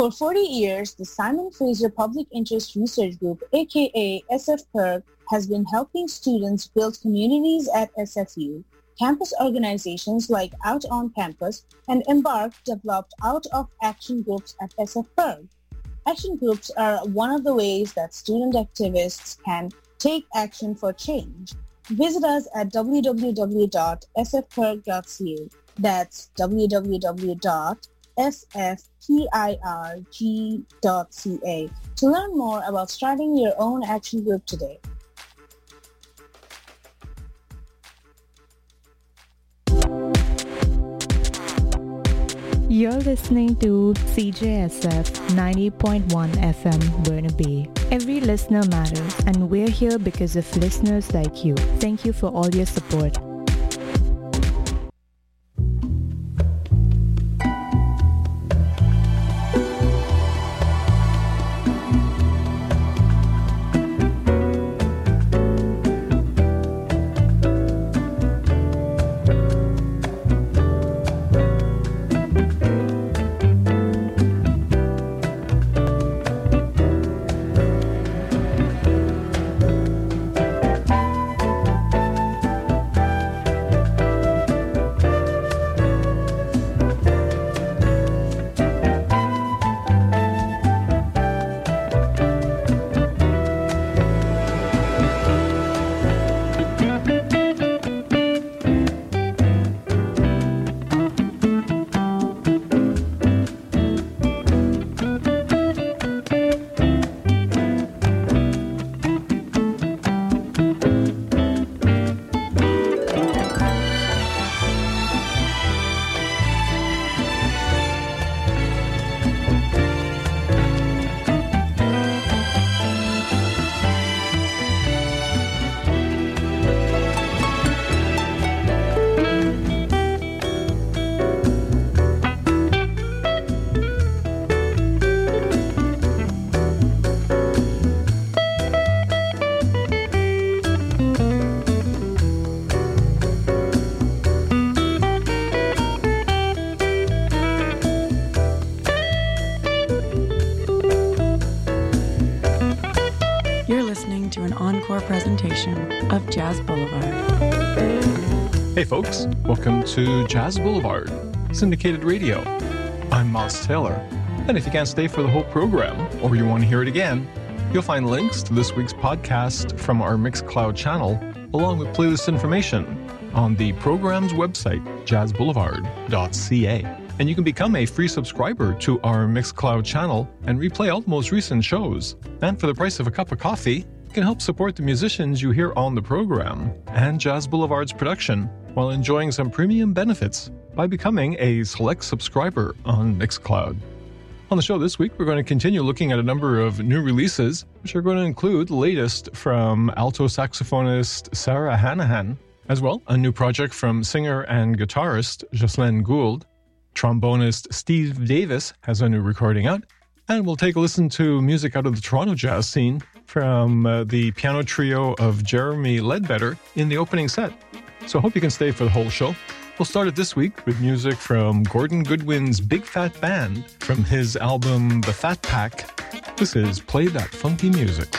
For 40 years, the Simon Fraser Public Interest Research Group, aka SF-PIRG, has been helping students build communities at SFU. Campus organizations like Out on Campus and Embark developed out-of-action groups at SF-PIRG. Action groups are one of the ways that student activists can take action for change. Visit us at www.sfpirg.ca. That's www.sfpirg.ca to learn more about starting your own action group today. You're listening to CJSF 90.1 FM Burnaby. Every listener matters, and we're here because of listeners like you. Thank you for all your support. Presentation of Jazz Boulevard. Hey folks, welcome to Jazz Boulevard, syndicated radio. I'm Moss Taylor, and if you can't stay for the whole program, or you want to hear it again, you'll find links to this week's podcast from our Mixcloud channel, along with playlist information on the program's website, jazzboulevard.ca. And you can become a free subscriber to our Mixcloud channel and replay all the most recent shows. And for the price of a cup of coffee, you can help support the musicians you hear on the program and Jazz Boulevard's production while enjoying some premium benefits by becoming a select subscriber on Mixcloud. On the show this week, we're going to continue looking at a number of new releases, which are going to include the latest from alto saxophonist Sarah Hanahan, as well a new project from singer and guitarist Jocelyn Gould. Trombonist Steve Davis has a new recording out, and we'll take a listen to music out of the Toronto jazz scene from the piano trio of Jeremy Ledbetter in the opening set. So I hope you can stay for the whole show. We'll start it this week with music from Gordon Goodwin's Big Fat Band from his album The Fat Pack. This is Play That Funky Music.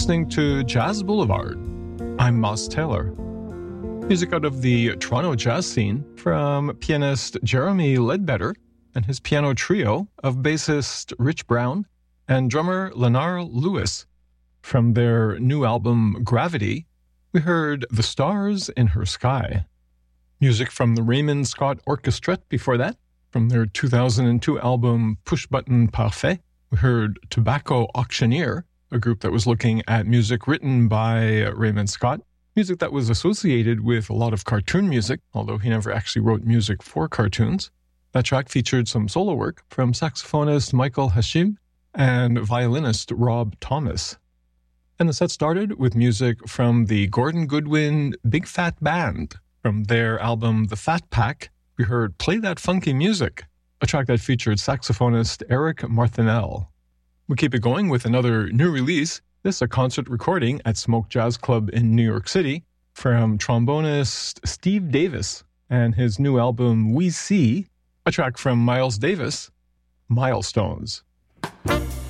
listening to Jazz Boulevard. I'm Moss Taylor. Music out of the Toronto jazz scene from pianist Jeremy Ledbetter and his piano trio of bassist Rich Brown and drummer Lenar Lewis. From their new album Gravity, we heard The Stars in Her Sky. Music from the Raymond Scott Orchestrette before that. From their 2002 album Push Button Parfait, we heard Tobacco Auctioneer, a group that was looking at music written by Raymond Scott, music that was associated with a lot of cartoon music, although he never actually wrote music for cartoons. That track featured some solo work from saxophonist Michael Hashim and violinist Rob Thomas. And the set started with music from the Gordon Goodwin Big Fat Band. From their album The Fat Pack, we heard Play That Funky Music, a track that featured saxophonist Eric Martinel. We keep it going with another new release. This is a concert recording at Smoke Jazz Club in New York City from trombonist Steve Davis and his new album We See, a track from Miles Davis, Milestones.